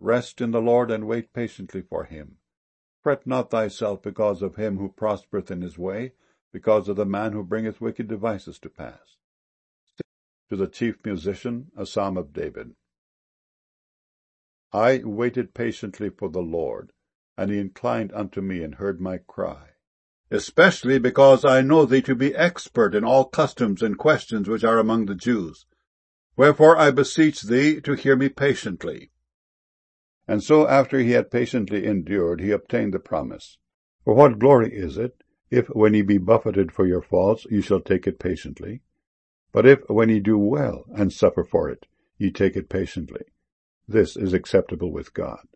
Rest in the Lord, and wait patiently for him. Fret not thyself because of him who prospereth in his way, because of the man who bringeth wicked devices to pass. To the chief musician, a psalm of David. I waited patiently for the Lord, and he inclined unto me and heard my cry. Especially because I know thee to be expert in all customs and questions which are among the Jews. Wherefore I beseech thee to hear me patiently. And so after he had patiently endured, he obtained the promise. For what glory is it, if when ye be buffeted for your faults, ye shall take it patiently? But if when ye do well, and suffer for it, ye take it patiently, this is acceptable with God.